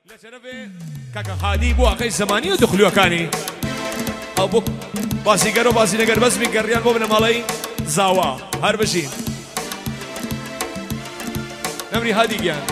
لجنبه كاكا هادي بو اخي زماني ودخلوا كاني او بو باسي قرو باسي نقر بس من قريان بو من مالي زاوا هربشين نمري هادي جان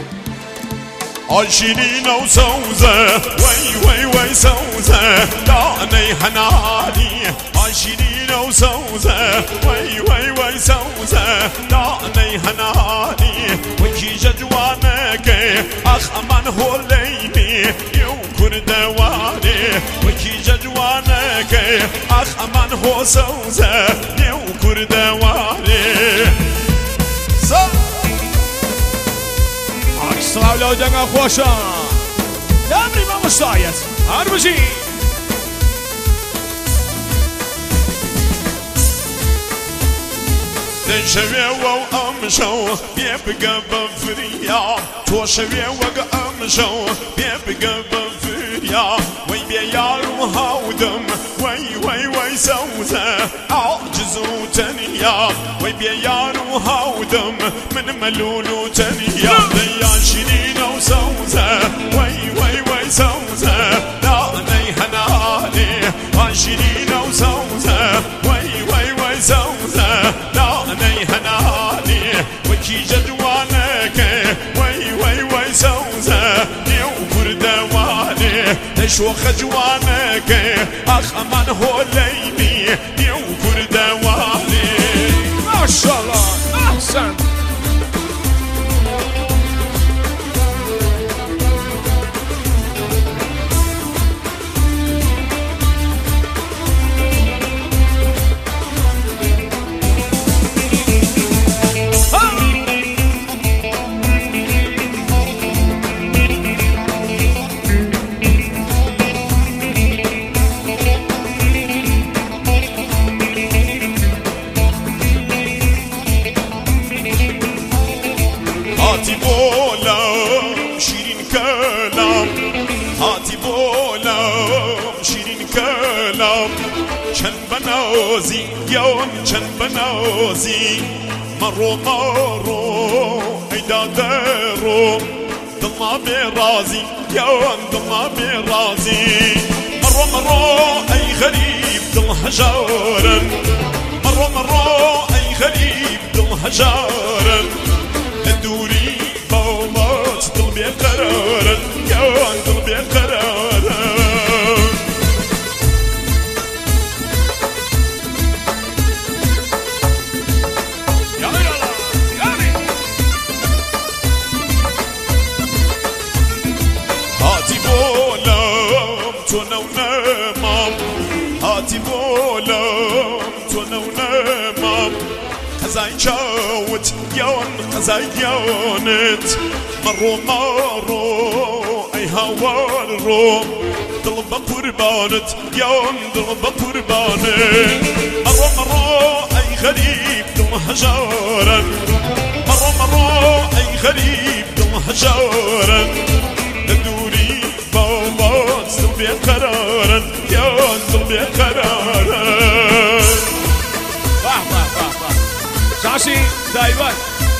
عشرين وسوزة وي سوزة دعني هنالي عشرين وسوزة وي سوزة دعني هنالي وكي جدوانك أخ أمان هو ليني يوكر دواني وكي جدوانك أخ أمان هو سوزة يوكر دواني صلاة لو دنگا خوشا دامري ما مستعيد هربجي تشوي وأمشو بيبقى بفريا توشوي وأمشو بيبقى بفريا وي بيار وهاودم وي سوزة عاجز وتنيا وي بيار وهاودم من ملول وتنيا يا شيرين وسوزة وي سوزة دعني هنالي عشرين وسوزة وي سوزة دعني هنالي وكي جدوانك وي سوزة يوكر دواني نشو خجوانك أخ أمان هو ليني يوكر دواني ما شاء الله أحسن هاتي بولم شيرين كلام هاتي بولم شيرين كلام چن بنازي يوم چن بنازي مرو ايدا درو دلنا برازي يوم دلنا برازي مرو اي غريب دل هجارا مرو اي غريب دل هجارا الدوري بومات ضل قرارا يا ضل قرارا هاتي بولم تونونمام هاتي بولم تونونمام قزاي شاوت يون قزاي يونت مرو اي هوارو ضرب قربانت يون ضرب قربانت مرو اي غريب ضل هجارا مرو اي غريب ضل هجارا ندوري بومات ضل قرارا يون ضل قرارا شاشي دايبات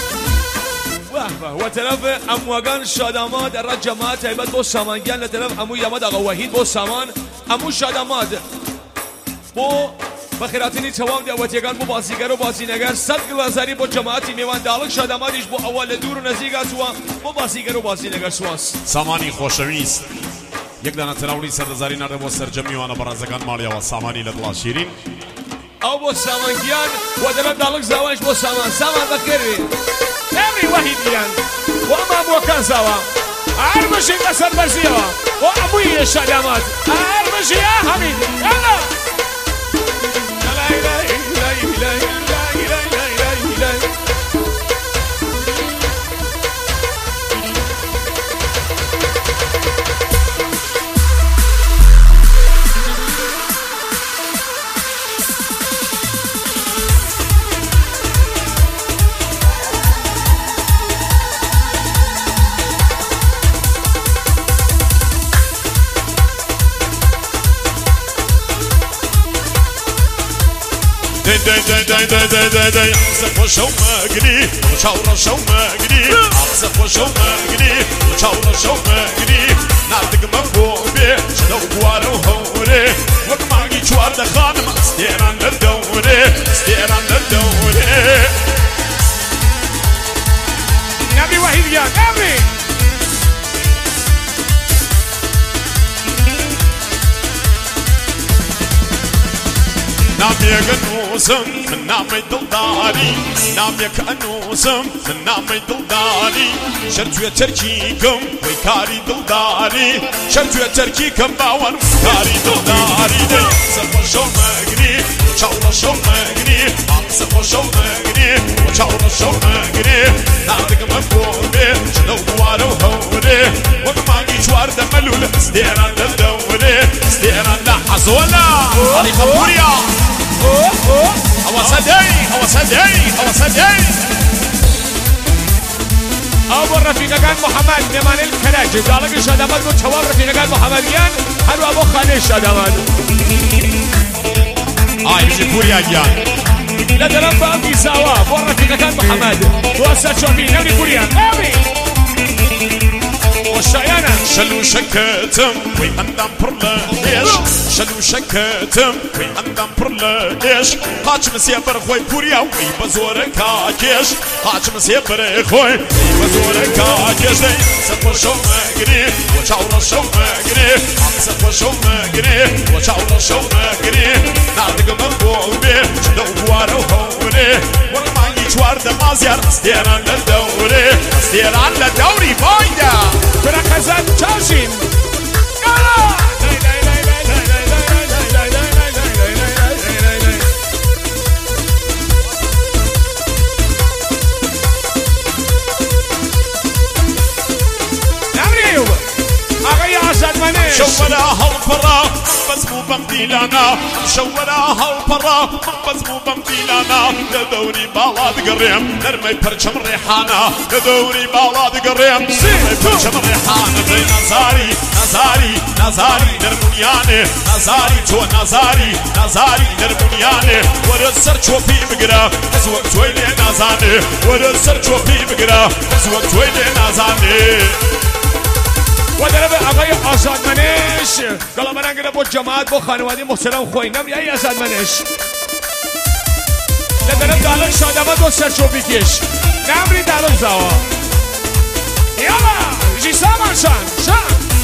وتلف امواغان شادامات الرجمات هيبت بو سامانگان لتلف امو يامد اغا وحيد بو سامان امو شادامات بو بخيراتيني توام دي اواتيگان بو بازيگر و بازينگر صد گلازاري بو جماعتي ميوان دالك شاداماتيش بو اول دور نزيگا سوا بو بازيگر و بازينگر سواس ساماني خوشويست یک دانه تراولی سردزاری نرده بو سرجمی وانا برازگان مالیا و سامانی لدلا شیرین او بو سامانگیان و دلم دالك زاوانش بو سامان بكيري نمري وحيد بيان وما بو كان زاوا عربشي قصر برزيوا وابوي الشادامات عربشي يا حميد يلا لا داي عزف وشو مقري وشاور شو مقري عزف وشو مقري وشاور شو مقري ناردقمە بۆ بێ شلە و بوارە و هەورێ وەک مانگی چواردە خانم ستێران لەردەورێ ستێران لەردەورێ نبی وحیدیان نبی نامێک ئەنووسم من نامەی دڵداری نامێک ئەنووسم من نامەی دڵداری شەر توێ تەرکیکەم وەی کاری دڵداری شەر توێ تەرکیکەم باوەڕ کاری دڵداری دەی سەرخۆشە و مەگری چاوڕەشە و مەگری سەرخۆشە و مەگری چاوڕەشە و مەگری ناردگمە بۆ بێ شلە و بوارە و هەورێ وەک مانگی چواردە مەلول ستێران لەردەورێ ستێران لە حەزۆلە ئەڵی قەبووریا أبو الرفيقة كان محمد نمان الكلاجي قالك الشادمات قلت شواب رفيقة كان محمديان هلو أبو خالي الشادمات بيجي كوريا جان لا درب أبي سوا أبو الرفيقة كان محمد وأسد شوفي نوني كوريا أبي والشيانة شلو شكتم وي أندام برلاش شلو شكتم وي أندام برلاش هاچ مسيبر خوي بوريا وي بزورك هاكيش هاچ مسيبر خوي وي بزورك هاكيش دي سفوشو مغري وچاورا شو مغري سفوشو مغري وچاورا شو مغري ناردق مبوبي شلو بوارو هوري ورماني چوار دمازيار ستيران للدوري ستيران للدوري فايدة بركزان تشاشين شوراها البرا بس مو بمديلانا شوراها البرا بس مو بمديلانا لدوري بالاد قريم نرمي برشم ريحانا لدوري بالاد قريم نرمي برشم ريحانا زي نزاري نزاري نزاري نرمونياني نزاري تو نزاري نزاري نرمونياني ورسر شوفي بقرا ازوك تويلي نازاني ورسر شوفي بقرا ازوك تويلي نازاني ودرب آقای آزادمنش گلا من انگره با جماعت با خانواده محترم خوی نمی ای آزادمنش ندرب دالن شادمت و سرچوبی کش نمری دالن زوا یالا جی سامان شان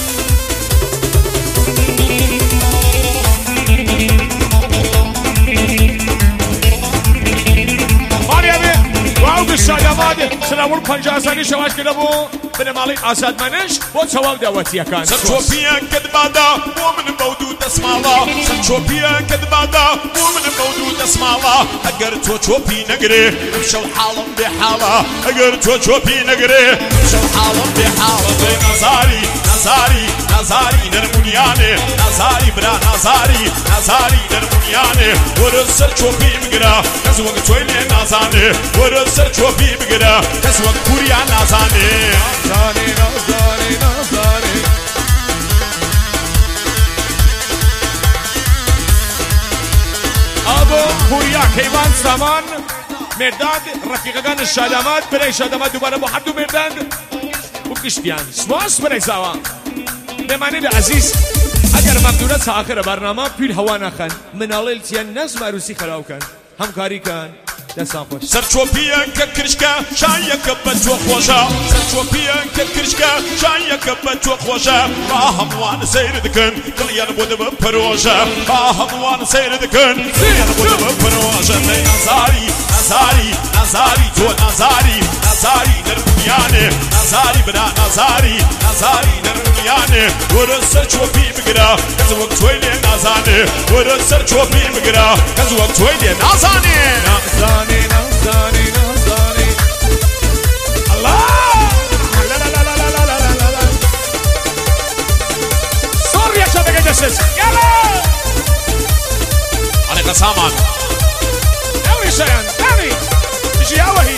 شادمات سلامون 50 ثانیه شواش کرده بو بن مالی آزادمنش با ثواب دعوتی کن سرچوبیه کدبادا ومن بودود اسمالا سرچوبیه کدبادا ومن بودود اسمالا اگر تو چوبی نگری شو حالم بحالا اگر تو چوبی نگری شو حالم بحالا زي نزاري نزاري نزاري نرمونياني نزاري برا نزاري نزاري نرمونياني ورسر چوبی مگرا کزوگ تويلي نازاني ورسر چوبی مگرا کزوگ كوريا نازاني نازاني نازاني نازاني ابو كوريا كيوان سامان مرداد رفيقان الشادمات برای شادمات دوباره با حد و مرداد و کشتیان سواس برای زوان بمانید عزیز اگر ممنونت تا آخر برنامه پیر هوا نخن منالیل تیان نظم عروسی خراب کن همکاری کن دستان خوش سرچوبیان که کرشکا شایک بچو خوشا سرچوبیان که کرشکا شایک بچو خوشا با هموان سیر دکن کلیان بود بپروشا با هموان سیر دکن کلیان بود بپروشا نزاری نزاری نزاری تو نزاری نزاری نرمونیانه نزاری بنا نزاری نزاری نرمونیانه ورد سرچوبی بگرا کز وقت تویلی نازانه ورد سرچوبی بگرا کز وقت تویلی نازانه نازاني نازاني نازاني الله لا لا لا لا لا لا لا لا سوريا شبكة جسس يلا عليك سامان أوري شيئا أوري جي أوهي